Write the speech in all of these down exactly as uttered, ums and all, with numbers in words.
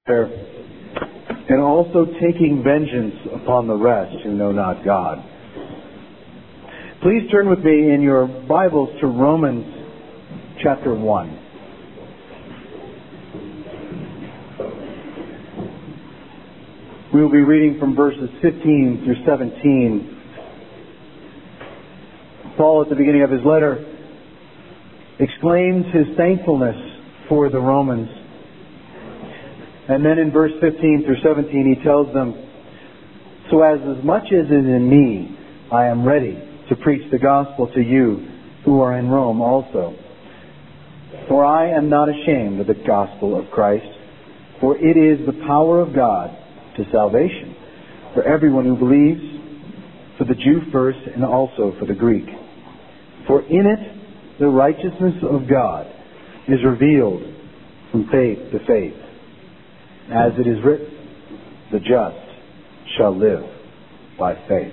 And also taking vengeance upon the rest who know not God. Please turn with me in your Bibles to Romans chapter one. We will be reading from verses fifteen through seventeen. Paul, at the beginning of his letter, exclaims his thankfulness for the Romans. And then in verse fifteen through seventeen, he tells them, "So as as much as is in me, I am ready to preach the gospel to you who are in Rome also. For I am not ashamed of the gospel of Christ, for it is the power of God to salvation for everyone who believes, for the Jew first and also for the Greek. For in it the righteousness of God is revealed from faith to faith. As it is written, the just shall live by faith."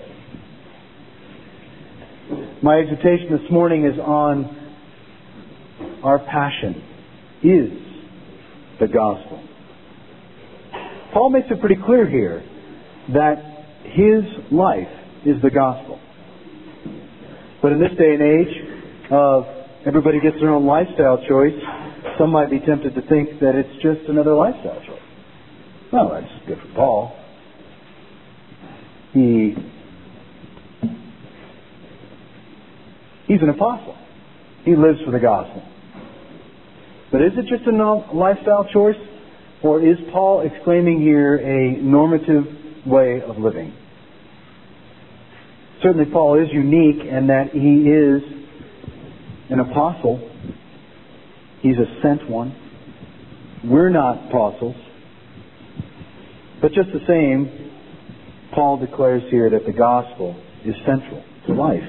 My exhortation this morning is on our passion is the gospel. Paul makes it pretty clear here that his life is the gospel. But in this day and age of everybody gets their own lifestyle choice, some might be tempted to think that it's just another lifestyle choice. Well, that's good for Paul. He he's an apostle. He lives for the gospel. But is it just a lifestyle choice? Or is Paul exclaiming here a normative way of living? Certainly Paul is unique in that he is an apostle. He's a sent one. We're not apostles. But just the same, Paul declares here that the gospel is central to life.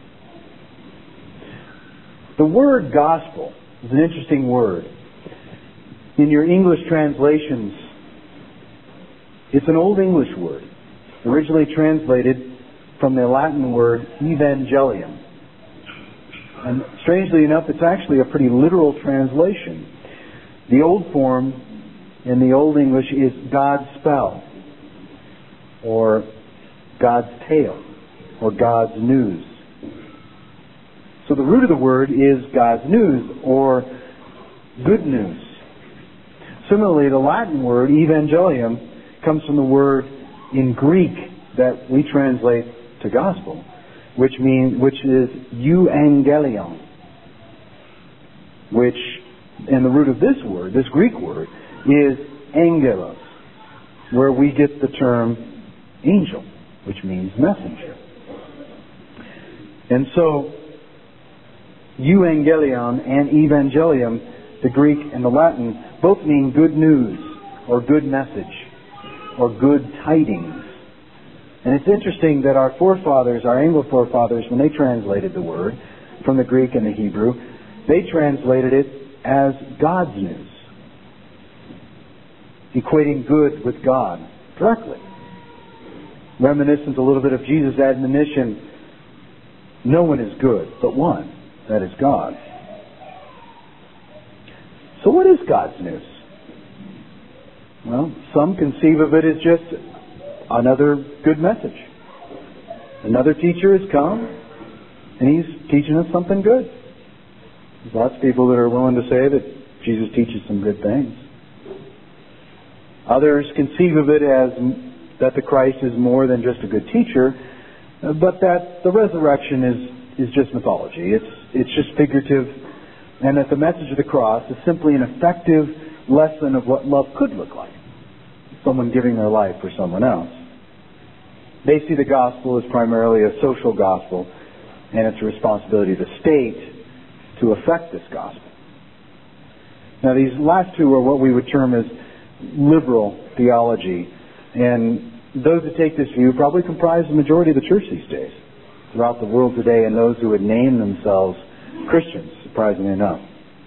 The word gospel is an interesting word. In your English translations, it's an Old English word, originally translated from the Latin word evangelium. And strangely enough, it's actually a pretty literal translation. The old form in the Old English is God's spell, or God's tale, or God's news. So the root of the word is God's news, or good news. Similarly, the Latin word evangelium comes from the word in Greek that we translate to gospel, which means which is euangelion, which, and the root of this word, this Greek word, is angelos, where we get the term angel, which means messenger. And so, euangelion and evangelium, the Greek and the Latin, both mean good news, or good message, or good tidings. And it's interesting that our forefathers, our Anglo forefathers, when they translated the word from the Greek and the Hebrew, they translated it as God's news, equating good with God directly. Reminiscent a little bit of Jesus' admonition, no one is good but one, that is God. So what is God's news? Well, some conceive of it as just another good message. Another teacher has come, and he's teaching us something good. There's lots of people that are willing to say that Jesus teaches some good things. Others conceive of it as that the Christ is more than just a good teacher, but that the resurrection is, is just mythology. It's, it's just figurative, and that the message of the cross is simply an effective lesson of what love could look like. Someone giving their life for someone else. They see the gospel as primarily a social gospel, and it's a responsibility of the state to effect this gospel. Now, these last two are what we would term as liberal theology, and those that take this view probably comprise the majority of the church these days, throughout the world today, and those who would name themselves Christians, surprisingly enough.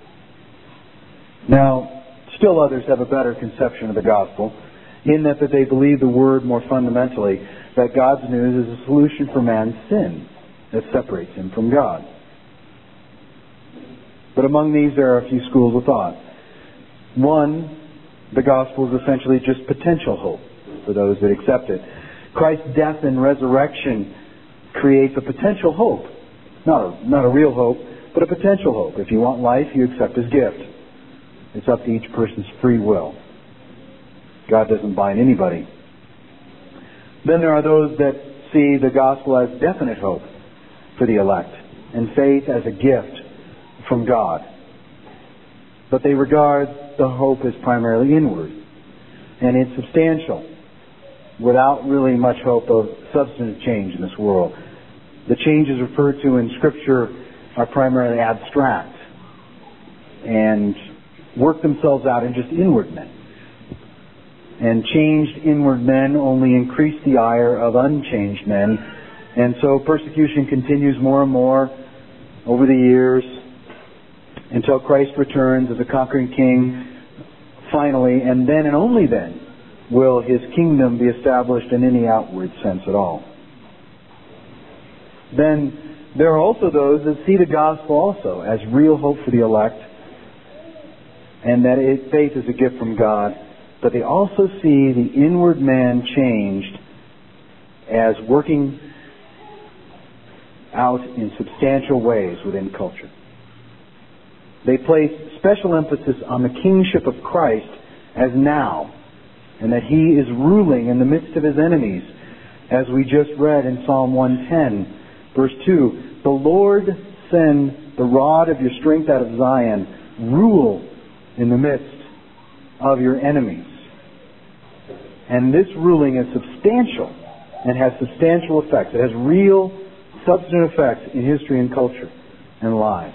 Now, still others have a better conception of the gospel, in that, that they believe the word more fundamentally, that God's news is a solution for man's sin that separates him from God. But among these there are a few schools of thought. One The gospel is essentially just potential hope for those that accept it. Christ's death and resurrection creates a potential hope. Not a, not a real hope, but a potential hope. If you want life, you accept His gift. It's up to each person's free will. God doesn't bind anybody. Then there are those that see the gospel as definite hope for the elect, and faith as a gift from God. But they regard the hope as primarily inward and insubstantial, without really much hope of substantive change in this world. The changes referred to in Scripture are primarily abstract and work themselves out in just inward men. And changed inward men only increase the ire of unchanged men. And so persecution continues more and more over the years until Christ returns as a conquering king finally, and then and only then will His kingdom be established in any outward sense at all. Then there are also those that see the gospel also as real hope for the elect, and that it, faith is a gift from God, but they also see the inward man changed as working out in substantial ways within culture. They place special emphasis on the kingship of Christ as now, and that He is ruling in the midst of His enemies, as we just read in Psalm one ten, verse two. The Lord send the rod of your strength out of Zion, rule in the midst of your enemies. And this ruling is substantial and has substantial effects. It has real, substantive effects in history and culture and lives.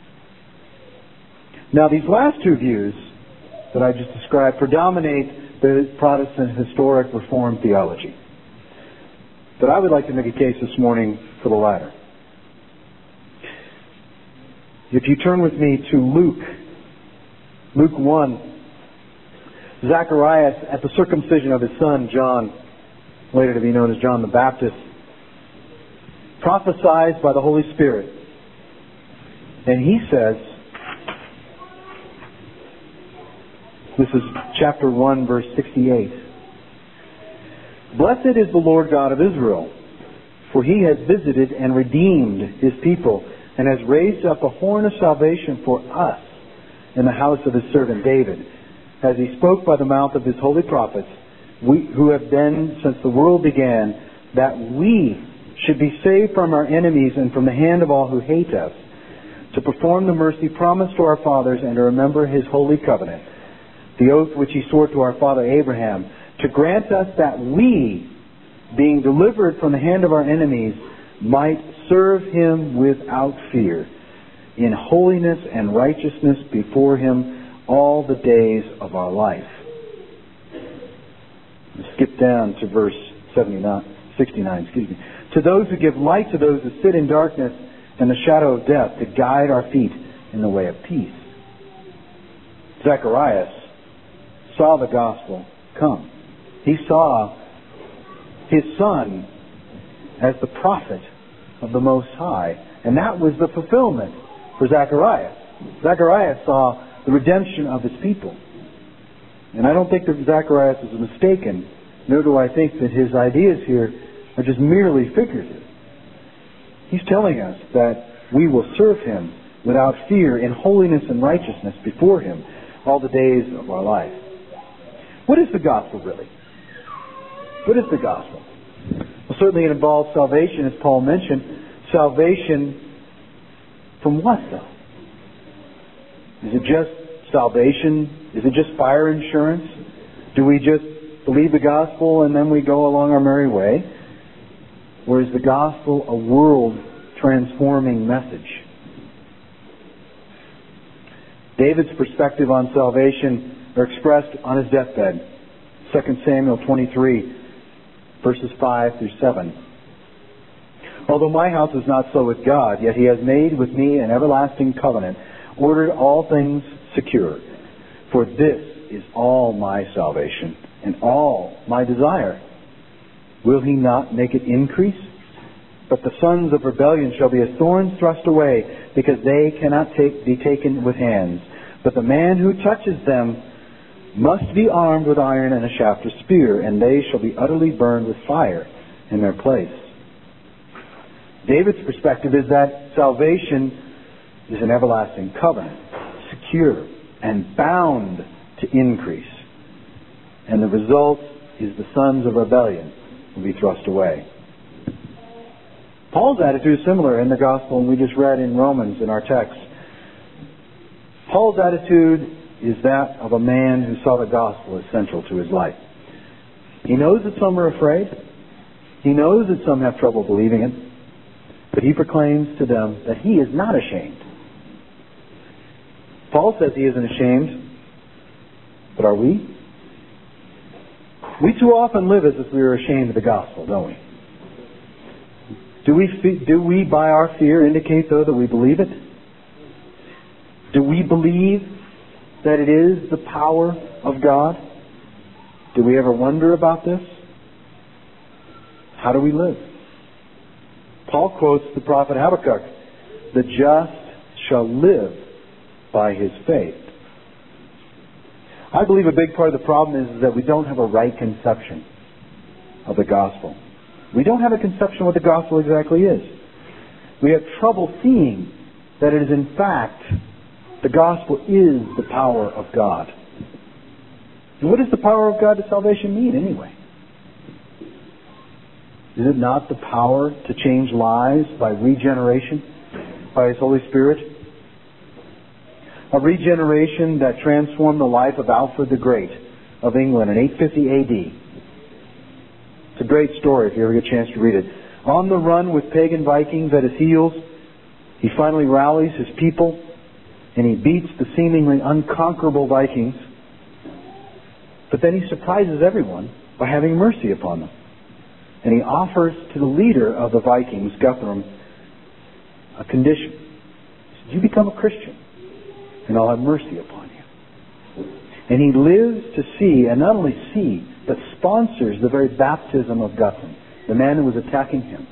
Now, these last two views that I just described predominate the Protestant historic Reformed theology. But I would like to make a case this morning for the latter. If you turn with me to Luke, Luke one, Zacharias, at the circumcision of his son John, later to be known as John the Baptist, prophesies by the Holy Spirit. And he says, this is chapter one, verse sixty-eight. Blessed is the Lord God of Israel, for He has visited and redeemed His people, and has raised up a horn of salvation for us in the house of His servant David, as He spoke by the mouth of His holy prophets, we, who have been since the world began, that we should be saved from our enemies and from the hand of all who hate us, to perform the mercy promised to our fathers, and to remember His holy covenant, the oath which He swore to our father Abraham, to grant us that we, being delivered from the hand of our enemies, might serve Him without fear, in holiness and righteousness before Him all the days of our life. Skip down to verse seventy-nine, sixty-nine, excuse me. To those who give light to those who sit in darkness and the shadow of death, to guide our feet in the way of peace. Zacharias saw the gospel come. He saw his son as the prophet of the Most High. And that was the fulfillment for Zacharias. Zacharias saw the redemption of his people. And I don't think that Zacharias is mistaken, nor do I think that his ideas here are just merely figurative. He's telling us that we will serve Him without fear in holiness and righteousness before Him all the days of our life. What is the gospel really? What is the gospel? Well, certainly it involves salvation, as Paul mentioned. Salvation from what, though? Is it just salvation? Is it just fire insurance? Do we just believe the gospel and then we go along our merry way? Or is the gospel a world-transforming message? David's perspective on salvation are expressed on his deathbed. Second Samuel twenty-three, verses five through seven. Although my house is not so with God, yet He has made with me an everlasting covenant, ordered all things secure. For this is all my salvation and all my desire. Will He not make it increase? But the sons of rebellion shall be as thorns thrust away, because they cannot take, be taken with hands. But the man who touches them must be armed with iron and a shaft of spear, and they shall be utterly burned with fire in their place. David's perspective is that salvation is an everlasting covenant, secure and bound to increase. And the result is the sons of rebellion will be thrust away. Paul's attitude is similar in the gospel, and we just read in Romans in our text. Paul's attitude is that of a man who saw the gospel as central to his life. He knows that some are afraid. He knows that some have trouble believing it. But he proclaims to them that he is not ashamed. Paul says he isn't ashamed. But are we? We too often live as if we are ashamed of the gospel, don't we? Do we, do we by our fear indicate, though, that we believe it? Do we believe that it is the power of God? Do we ever wonder about this? How do we live? Paul quotes the prophet Habakkuk, "The just shall live by his faith." I believe a big part of the problem is that we don't have a right conception of the gospel. We don't have a conception of what the gospel exactly is. We have trouble seeing that it is in fact the gospel is the power of God. And what does the power of God to salvation mean anyway? Is it not the power to change lives by regeneration, by His Holy Spirit? A regeneration that transformed the life of Alfred the Great of England in eight fifty A D. It's a great story if you ever get a chance to read it. On the run with pagan Vikings at his heels, he finally rallies his people and he beats the seemingly unconquerable Vikings. But then he surprises everyone by having mercy upon them. And he offers to the leader of the Vikings, Guthrum, a condition. He says, "You become a Christian, and I'll have mercy upon you." And he lives to see, and not only see, but sponsors the very baptism of Guthrum, the man who was attacking him.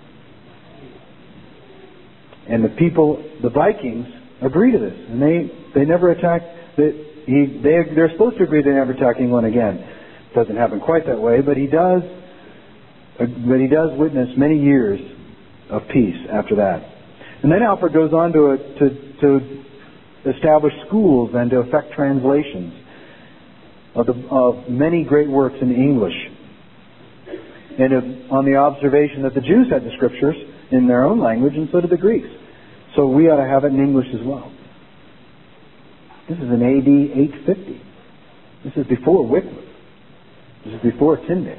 And the people, the Vikings, agree to this, and they, they never attack. They, he, they, they're supposed to agree they never attack England again. It doesn't happen quite that way, but he does. But he does witness many years of peace after that. And then Alfred goes on to, to, to establish schools and to effect translations of, the, of many great works in English. And of, on the observation that the Jews had the Scriptures in their own language, and so did the Greeks. So we ought to have it in English as well. This is in A D eight fifty. This is before Wycliffe. This is before Tyndale.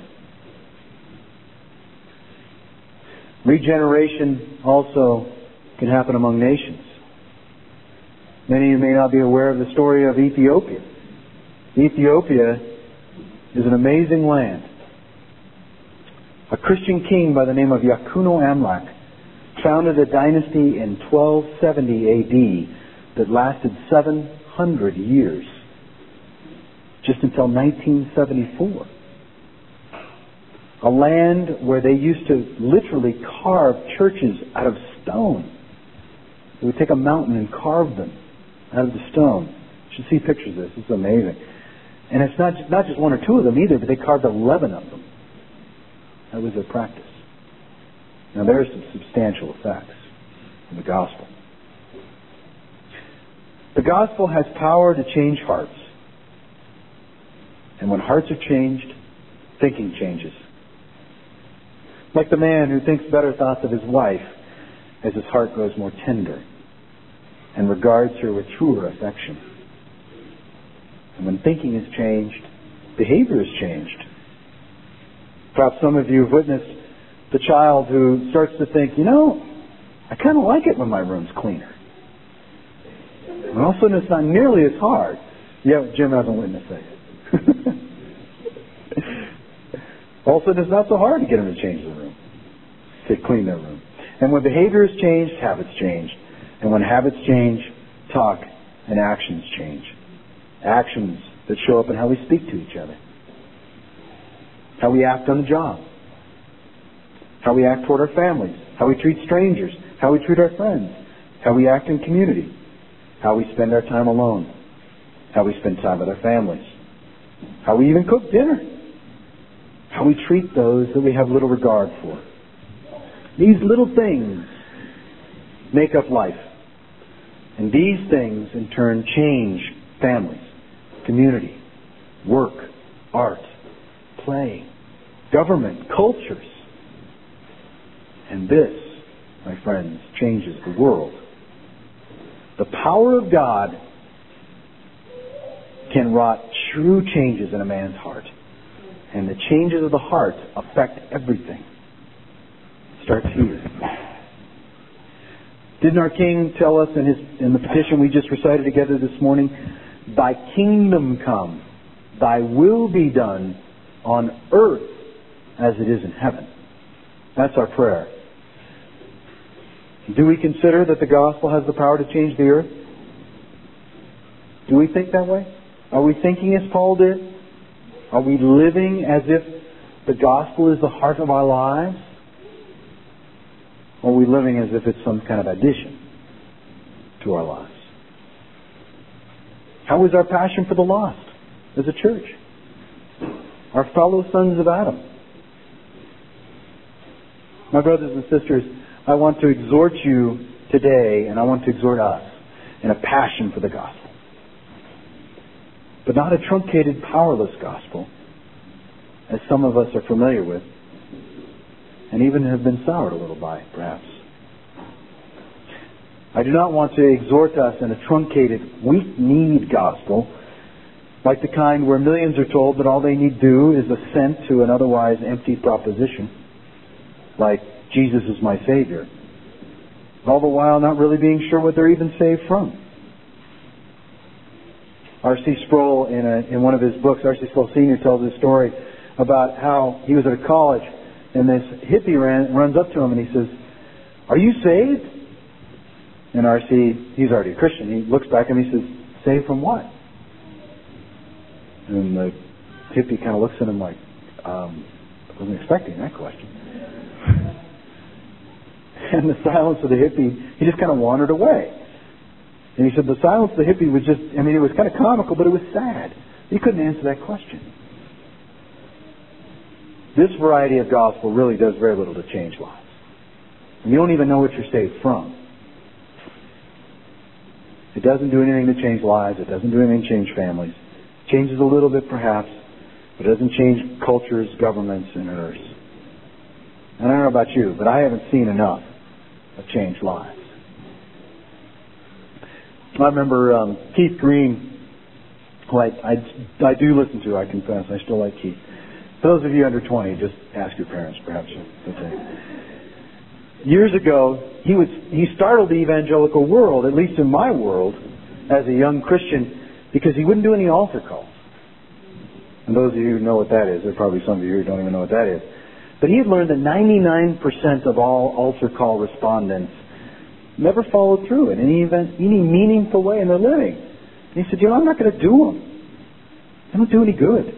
Regeneration also can happen among nations. Many of you may not be aware of the story of Ethiopia. Ethiopia is an amazing land. A Christian king by the name of Yakuno Amlak founded a dynasty in twelve seventy A D that lasted seven hundred years, just until nineteen seventy-four. A land where they used to literally carve churches out of stone. They would take a mountain and carve them out of the stone. You should see pictures of this. It's amazing. And it's not just, not just one or two of them either, but they carved eleven of them. That was their practice. Now there are some substantial effects in the gospel. The gospel has power to change hearts. And when hearts are changed, thinking changes. Like the man who thinks better thoughts of his wife as his heart grows more tender and regards her with truer affection. And when thinking is changed, behavior is changed. Perhaps some of you have witnessed the child who starts to think, you know, I kind of like it when my room's cleaner. And all of a sudden it's not nearly as hard. Yeah, Jim hasn't witnessed that yet. All of a sudden it's not so hard to get them to change the room, to clean their room. And when behavior is changed, habits change. And when habits change, talk and actions change. Actions that show up in how we speak to each other. How we act on the job. How we act toward our families. How we treat strangers. How we treat our friends. How we act in community. How we spend our time alone. How we spend time with our families. how we even cook dinner, how we treat those that we have little regard for. These little things make up life. And these things, in turn, change families, community, work, art, play, government, cultures. And this, my friends, changes the world. The power of God can wrought true changes in a man's heart. And the changes of the heart affect everything. It starts here. Didn't our King tell us in his in the petition we just recited together this morning, Thy kingdom come, Thy will be done on earth as it is in heaven. That's our prayer. Do we consider that the gospel has the power to change the earth? Do we think that way? Are we thinking as Paul did? Are we living as if the gospel is the heart of our lives? Or are we living as if it's some kind of addition to our lives? How is our passion for the lost as a church? Our fellow sons of Adam? My brothers and sisters, I want to exhort you today, and I want to exhort us in a passion for the gospel. But not a truncated, powerless gospel, as some of us are familiar with, and even have been soured a little by, perhaps. I do not want to exhort us in a truncated, weak-kneed gospel, like the kind where millions are told that all they need do is assent to an otherwise empty proposition, like Jesus is my Savior, all the while not really being sure what they're even saved from. R C Sproul, in, a, in one of his books, R C Sproul Senior tells a story about how he was at a college and this hippie ran, runs up to him and he says, "Are you saved?" And R C, he's already a Christian, he looks back and he says, "Saved from what?" And the hippie kind of looks at him like, um, I wasn't expecting that question. And the silence of the hippie, he just kind of wandered away. And he said the silence of the hippie was just, I mean, it was kind of comical, but it was sad. He couldn't answer that question. This variety of gospel really does very little to change lives. And you don't even know what you're saved from. It doesn't do anything to change lives. It doesn't do anything to change families. It changes a little bit, perhaps, but it doesn't change cultures, governments, and earths. And I don't know about you, but I haven't seen enough of changed lives. I remember um, Keith Green, who I, I, I do listen to, I confess. I still like Keith. For those of you under twenty, just ask your parents, perhaps. Years ago, he was he startled the evangelical world, at least in my world, as a young Christian, because he wouldn't do any altar calls. And those of you who know what that is, there are probably some of you who don't even know what that is. But he had learned that ninety-nine percent of all altar call respondents never followed through in any event, any meaningful way in their living. And he said, you know, I'm not going to do them. They don't do any good.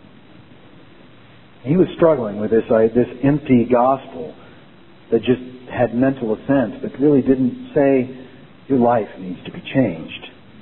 He was struggling with this uh, this empty gospel that just had mental assent, but really didn't say your life needs to be changed.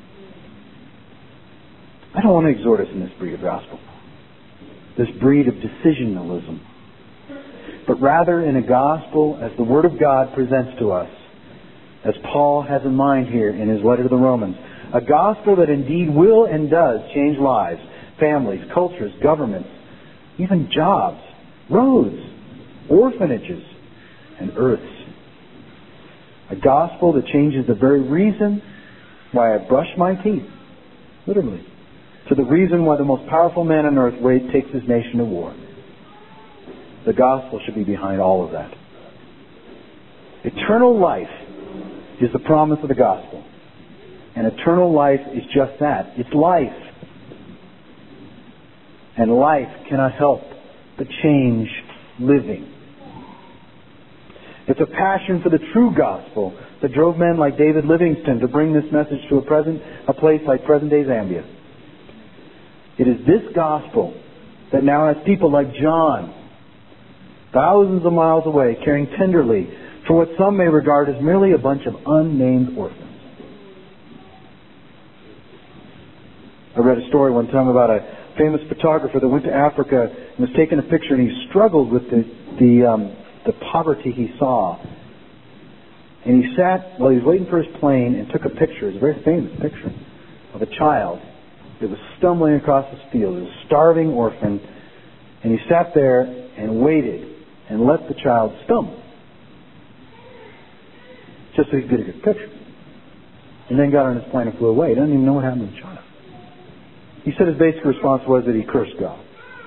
I don't want to exhort us in this breed of gospel, this breed of decisionalism, but rather in a gospel as the Word of God presents to us, as Paul has in mind here in his letter to the Romans, a gospel that indeed will and does change lives, families, cultures, governments, even jobs, roads, orphanages, and earths. A gospel that changes the very reason why I brush my teeth, literally, to the reason why the most powerful man on earth takes his nation to war. The gospel should be behind all of that. Eternal life is the promise of the gospel. And eternal life is just that. It's life. And life cannot help but change living. It's a passion for the true gospel that drove men like David Livingstone to bring this message to a present, a place like present-day Zambia. It is this gospel that now has people like John, thousands of miles away, caring tenderly for what some may regard as merely a bunch of unnamed orphans. I read a story one time about a famous photographer that went to Africa and was taking a picture, and he struggled with the the, um, the poverty he saw. And he sat while he was waiting for his plane and took a picture. It's a very famous picture of a child that was stumbling across this field. It was a starving orphan. And he sat there and waited and let the child stumble, just so he could get a good picture. And then got on his plane and flew away. He doesn't even know what happened to the child. He said his basic response was that he cursed God.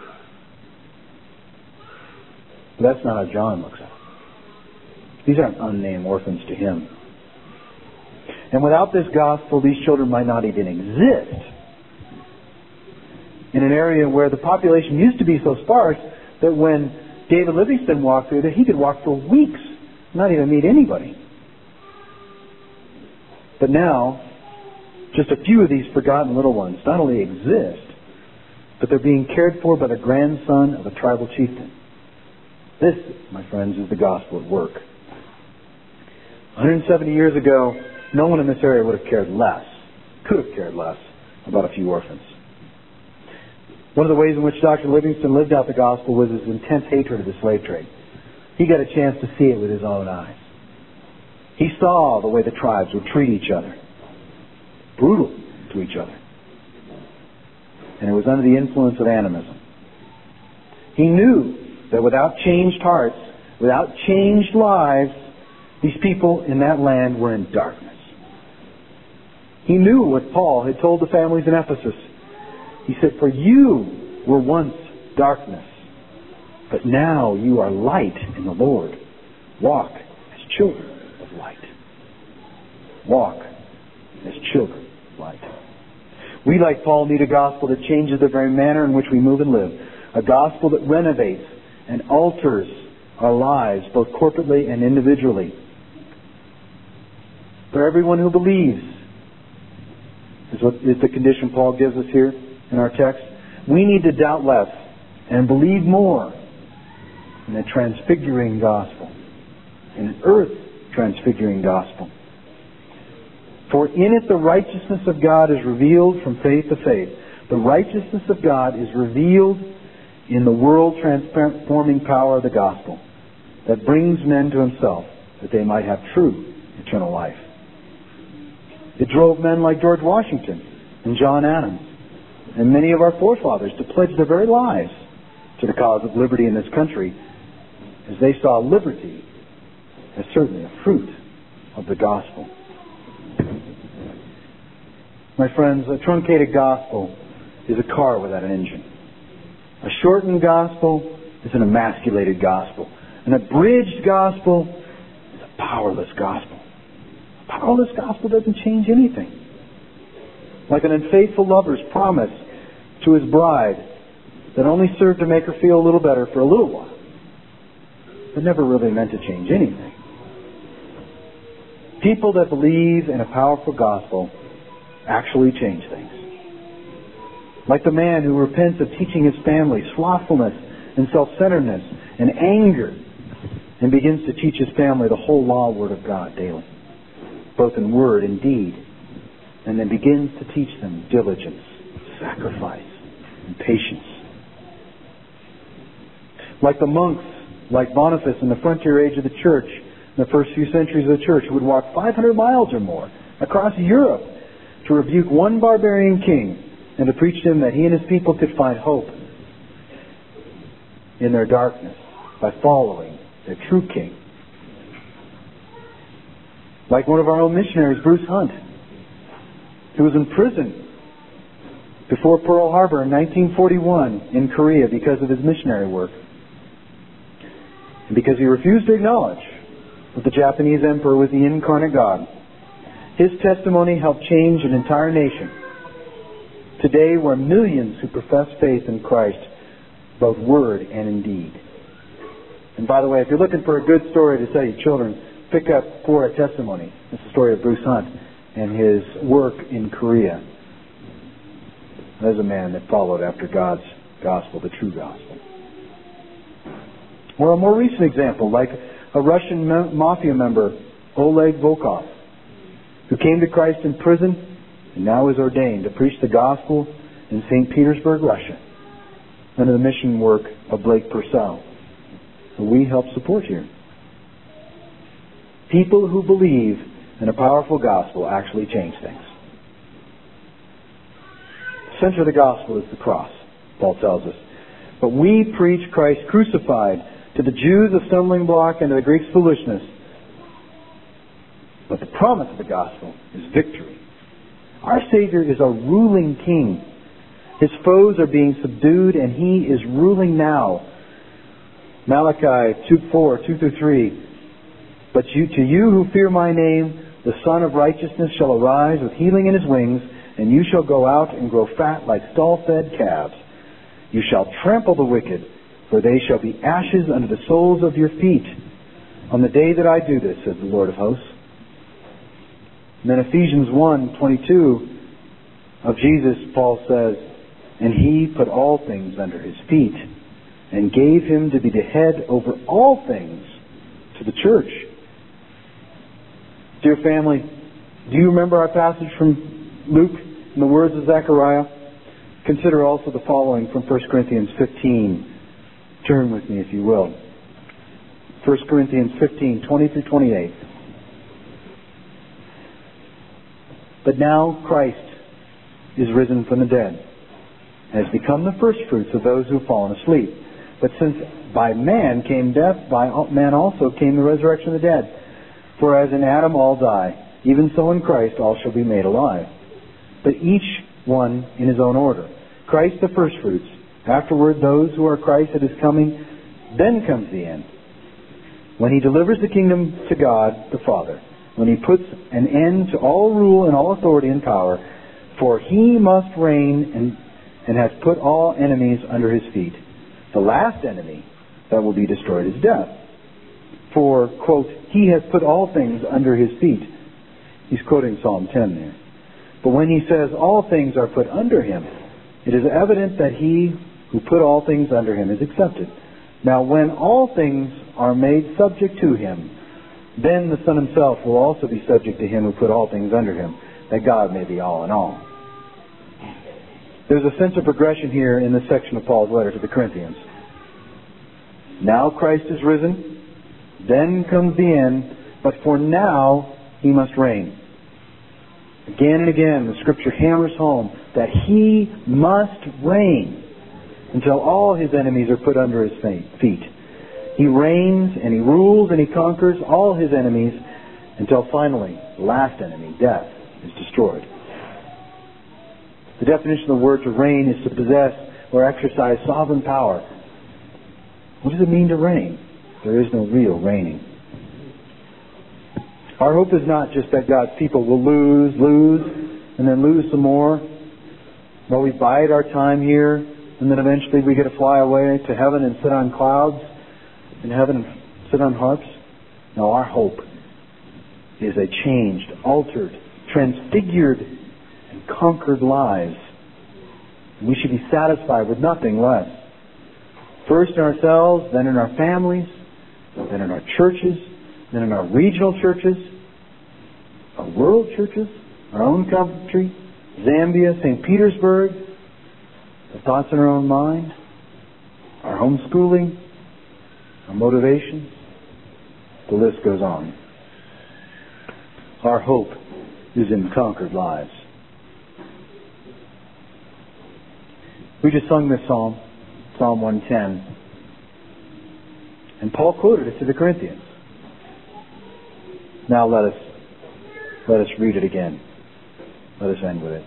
But that's not how John looks at it. These aren't unnamed orphans to him. And without this gospel, these children might not even exist in an area where the population used to be so sparse that when David Livingstone walked through there, he could walk for weeks, not even meet anybody. But now, just a few of these forgotten little ones not only exist, but they're being cared for by the grandson of a tribal chieftain. This, my friends, is the gospel at work. one hundred seventy years ago, no one in this area would have cared less, could have cared less about a few orphans. One of the ways in which Doctor Livingstone lived out the gospel was his intense hatred of the slave trade. He got a chance to see it with his own eyes. He saw the way the tribes would treat each other, brutal to each other. And it was under the influence of animism. He knew that without changed hearts, without changed lives, these people in that land were in darkness. He knew what Paul had told the families in Ephesus. He said, "For you were once darkness, but now you are light in the Lord. Walk as children of light." Walk as children of light. We, like Paul, need a gospel that changes the very manner in which we move and live. A gospel that renovates and alters our lives, both corporately and individually. For everyone who believes, is what is the condition Paul gives us here in our text. We need to doubt less and believe more in a transfiguring gospel, in an earth transfiguring gospel. For in it the righteousness of God is revealed from faith to faith. The righteousness of God is revealed in the world transforming power of the gospel that brings men to Himself, that they might have true eternal life. It drove men like George Washington and John Adams and many of our forefathers to pledge their very lives to the cause of liberty in this country, as they saw liberty as certainly a fruit of the gospel. My friends, a truncated gospel is a car without an engine. A shortened gospel is an emasculated gospel. An abridged gospel is a powerless gospel. A powerless gospel doesn't change anything. Like an unfaithful lover's promise to his bride that only served to make her feel a little better for a little while, but never really meant to change anything. People that believe in a powerful gospel actually change things. Like the man who repents of teaching his family slothfulness and self-centeredness and anger, and begins to teach his family the whole law word of God daily, both in word and deed, and then begins to teach them diligence, sacrifice, and patience. Like the monks, like Boniface in the frontier age of the church, in the first few centuries of the church, who would walk five hundred miles or more across Europe to rebuke one barbarian king and to preach to him that he and his people could find hope in their darkness by following their true king. Like one of our own missionaries, Bruce Hunt, who was in prison before Pearl Harbor in nineteen forty-one in Korea because of his missionary work. And because he refused to acknowledge that the Japanese emperor was the incarnate God. His testimony helped change an entire nation. Today, we're millions who profess faith in Christ, both word and in deed. And by the way, if you're looking for a good story to tell your children, pick up For a Testimony. It's the story of Bruce Hunt and his work in Korea. There's a man that followed after God's gospel, the true gospel. Or a more recent example, like a Russian mafia member, Oleg Volkov, who came to Christ in prison and now is ordained to preach the gospel in Saint Petersburg, Russia, under the mission work of Blake Purcell, who we help support here. People who believe in a powerful gospel actually change things. The center of the gospel is the cross, Paul tells us. But we preach Christ crucified, to the Jews a stumbling block and to the Greeks foolishness. But the promise of the gospel is victory. Our Savior is a ruling king. His foes are being subdued and He is ruling now. Malachi two four, two through three. But you, to you who fear my name, the Son of Righteousness shall arise with healing in His wings, and you shall go out and grow fat like stall-fed calves. You shall trample the wicked, for they shall be ashes under the soles of your feet on the day that I do this, says the Lord of hosts. And then Ephesians one twenty-two of Jesus, Paul says, and He put all things under His feet and gave Him to be the head over all things to the church. Dear family, do you remember our passage from Luke in the words of Zechariah? Consider also the following from First Corinthians fifteen. Turn with me if you will. First Corinthians fifteen, twenty through twenty-eight. But now Christ is risen from the dead, and has become the firstfruits of those who have fallen asleep. But since by man came death, by man also came the resurrection of the dead. For as in Adam all die, even so in Christ all shall be made alive. But each one in his own order. Christ the firstfruits, afterward those who are Christ at His coming. Then comes the end, when He delivers the kingdom to God the Father, when He puts an end to all rule and all authority and power. For He must reign and, and has put all enemies under His feet. The last enemy that will be destroyed is death. For, quote, He has put all things under His feet. He's quoting Psalm ten there. But when He says all things are put under Him, it is evident that He who put all things under Him is accepted. Now when all things are made subject to Him, then the Son Himself will also be subject to Him who put all things under Him, that God may be all in all. There's a sense of progression here in this section of Paul's letter to the Corinthians. Now Christ is risen. Then comes the end. But for now, He must reign. Again and again, the Scripture hammers home that He must reign until all His enemies are put under His feet. He reigns and He rules and He conquers all His enemies until finally, the last enemy, death, is destroyed. The definition of the word to reign is to possess or exercise sovereign power. What does it mean to reign? There is no real reigning. Our hope is not just that God's people will lose, lose, and then lose some more, while we bide our time here, and then eventually we get to fly away to heaven and sit on clouds in heaven and sit on harps. No, our hope is a changed, altered, transfigured, and conquered lives. We should be satisfied with nothing less. First in ourselves, then in our families, then in our churches, then in our regional churches, our world churches, our own country, Zambia, Saint Petersburg, the thoughts in our own mind, our homeschooling, our motivations. The list goes on. Our hope is in conquered lives. We just sung this psalm, Psalm one ten. And Paul quoted it to the Corinthians. Now let us let us read it again. Let us end with it.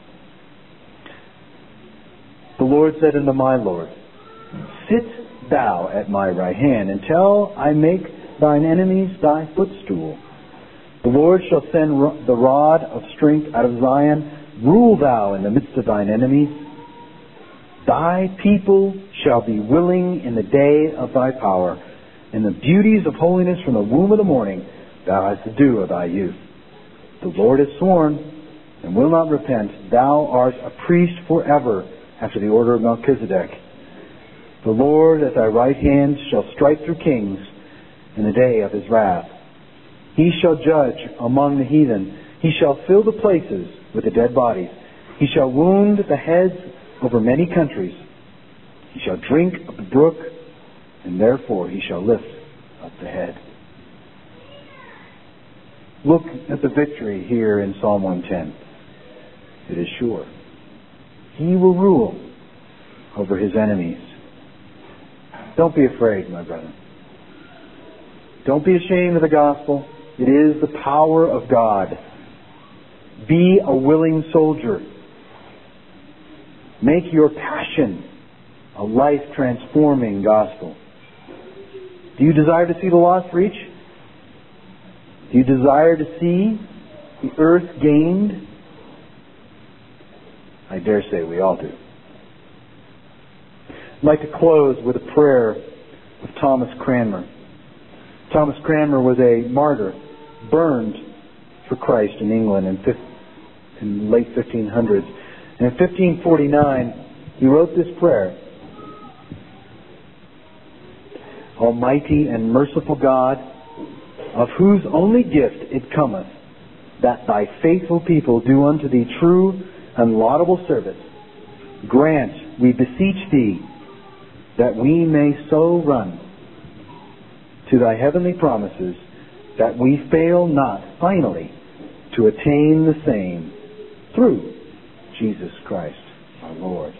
The Lord said unto my Lord, Sit thou at my right hand, until I make thine enemies thy footstool. The Lord shall send the rod of strength out of Zion. Rule thou in the midst of thine enemies. Thy people shall be willing in the day of thy power. In the beauties of holiness from the womb of the morning, thou hast the dew of thy youth. The Lord has sworn, and will not repent. Thou art a priest forever, after the order of Melchizedek. The Lord at thy right hand shall strike through kings in the day of His wrath. He shall judge among the heathen. He shall fill the places with the dead bodies. He shall wound the heads over many countries. He shall drink of the brook, and therefore he shall lift up the head. Look at the victory here in Psalm one ten. It is sure. He will rule over his enemies. Don't be afraid, my brother. Don't be ashamed of the gospel. It is the power of God. Be a willing soldier. Make your passion a life-transforming gospel. Do you desire to see the lost reach? Do you desire to see the earth gained? I dare say we all do. I'd like to close with a prayer of Thomas Cranmer. Thomas Cranmer was a martyr, burned for Christ in England in, in the late fifteen hundreds. And in fifteen forty-nine, he wrote this prayer. Almighty and merciful God, of whose only gift it cometh, that thy faithful people do unto thee true and laudable service, grant, we beseech thee, that we may so run to thy heavenly promises, that we fail not finally to attain the same through Jesus Christ our Lord.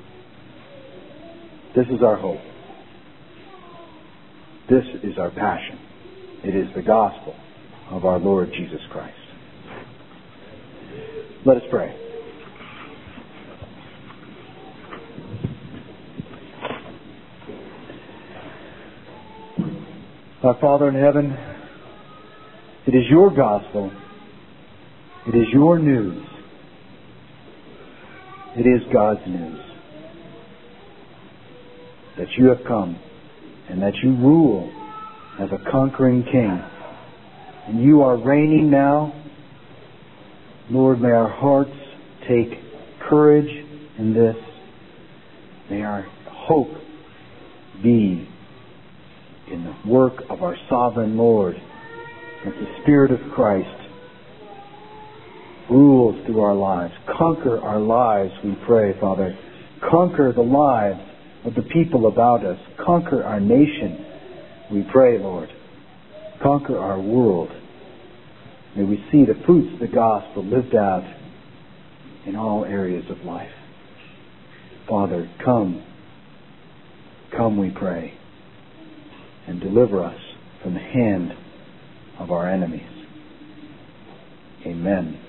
This is our hope. This is our passion. It is the gospel of our Lord Jesus Christ. Let us pray. Our Father in heaven, it is your gospel. It is your news. It is God's news. That you have come and that you rule as a conquering king. And you are reigning now. Lord, may our hearts take courage in this. May our hope be in the work of our sovereign Lord, that the Spirit of Christ rules through our lives. Conquer our lives, we pray, Father. Conquer the lives of the people about us. Conquer our nation, we pray, Lord. Conquer our world. May we see the fruits of the gospel lived out in all areas of life. Father, come. Come, we pray, and deliver us from the hand of our enemies. Amen.